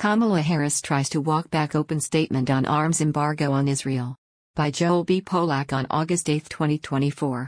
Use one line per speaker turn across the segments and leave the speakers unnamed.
Kamala Harris tries to walk back open statement on arms embargo on Israel. By Joel B. Polak on August 8, 2024.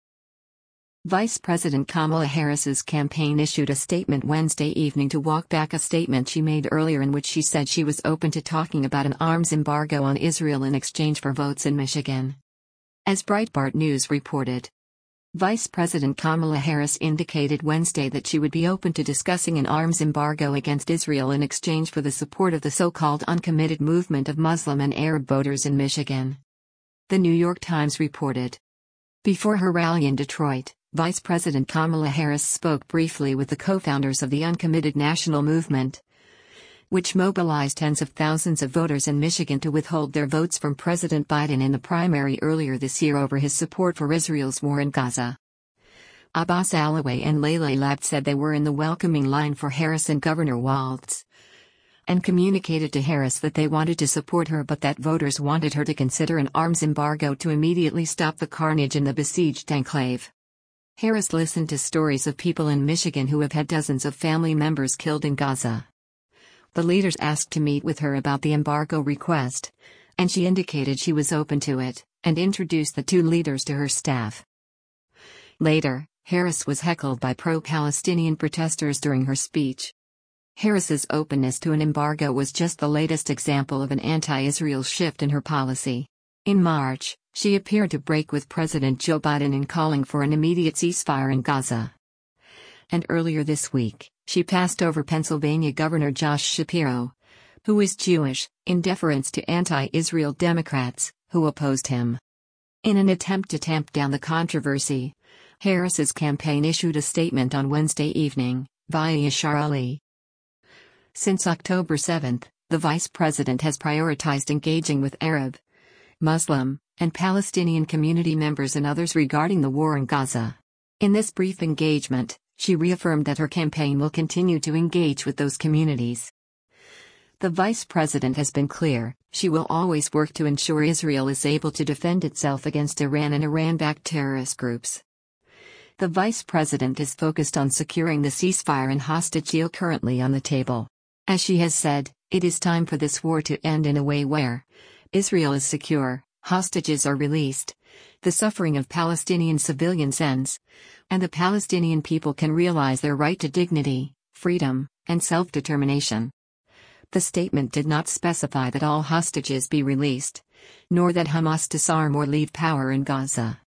Vice President Kamala Harris's campaign issued a statement Wednesday evening to walk back a statement she made earlier in which she said she was open to talking about an arms embargo on Israel in exchange for votes in Michigan. As Breitbart News reported, Vice President Kamala Harris indicated Wednesday that she would be open to discussing an arms embargo against Israel in exchange for the support of the so-called uncommitted movement of Muslim and Arab voters in Michigan. The New York Times reported. Before her rally in Detroit, Vice President Kamala Harris spoke briefly with the co-founders of the Uncommitted National Movement, which mobilized tens of thousands of voters in Michigan to withhold their votes from President Biden in the primary earlier this year over his support for Israel's war in Gaza. Abbas Allaway and Layla Labd said they were in the welcoming line for Harris and Governor Walz, and communicated to Harris that they wanted to support her but that voters wanted her to consider an arms embargo to immediately stop the carnage in the besieged enclave. Harris listened to stories of people in Michigan who have had dozens of family members killed in Gaza. The leaders asked to meet with her about the embargo request, and she indicated she was open to it, and introduced the two leaders to her staff. Later, Harris was heckled by pro-Palestinian protesters during her speech. Harris's openness to an embargo was just the latest example of an anti-Israel shift in her policy. In March, she appeared to break with President Joe Biden in calling for an immediate ceasefire in Gaza. And earlier this week, she passed over Pennsylvania Governor Josh Shapiro, who is Jewish, in deference to anti-Israel Democrats, who opposed him. In an attempt to tamp down the controversy, Harris's campaign issued a statement on Wednesday evening, via Yashar Ali. Since October 7, the vice president has prioritized engaging with Arab, Muslim, and Palestinian community members and others regarding the war in Gaza. In this brief engagement, she reaffirmed that her campaign will continue to engage with those communities. The vice president has been clear, she will always work to ensure Israel is able to defend itself against Iran and Iran-backed terrorist groups. The vice president is focused on securing the ceasefire and hostage deal currently on the table. As she has said, it is time for this war to end in a way where Israel is secure, hostages are released, the suffering of Palestinian civilians ends, and the Palestinian people can realize their right to dignity, freedom, and self-determination. The statement did not specify that all hostages be released, nor that Hamas disarm or leave power in Gaza.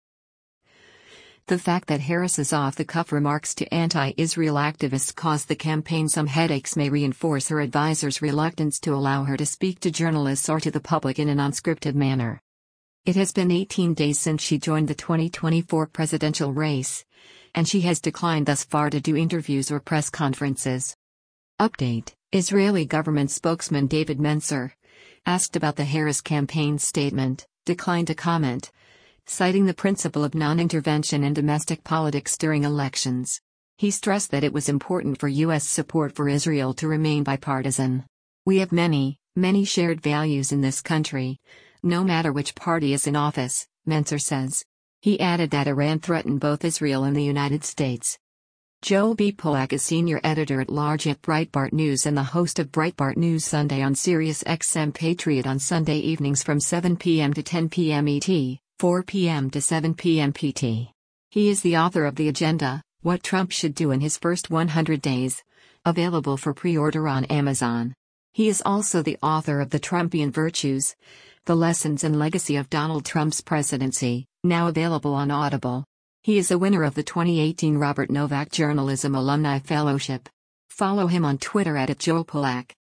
The fact that Harris's off-the-cuff remarks to anti-Israel activists caused the campaign some headaches may reinforce her advisors' reluctance to allow her to speak to journalists or to the public in an unscripted manner. It has been 18 days since she joined the 2024 presidential race, and she has declined thus far to do interviews or press conferences. Update: Israeli government spokesman David Mencer, asked about the Harris campaign statement, declined to comment, citing the principle of non-intervention in domestic politics during elections. He stressed that it was important for U.S. support for Israel to remain bipartisan. "We have many shared values in this country, no matter which party is in office," Mencer says. He added that Iran threatened both Israel and the United States. Joel B. Polak is senior editor-at-large at Breitbart News and the host of Breitbart News Sunday on Sirius XM Patriot on Sunday evenings from 7 p.m. to 10 p.m. ET, 4 p.m. to 7 p.m. PT. He is the author of The Agenda, What Trump Should Do in His First 100 Days, available for pre-order on Amazon. He is also the author of The Trumpian Virtues, The Lessons and Legacy of Donald Trump's Presidency, now available on Audible. He is a winner of the 2018 Robert Novak Journalism Alumni Fellowship. Follow him on Twitter @JoelPolak.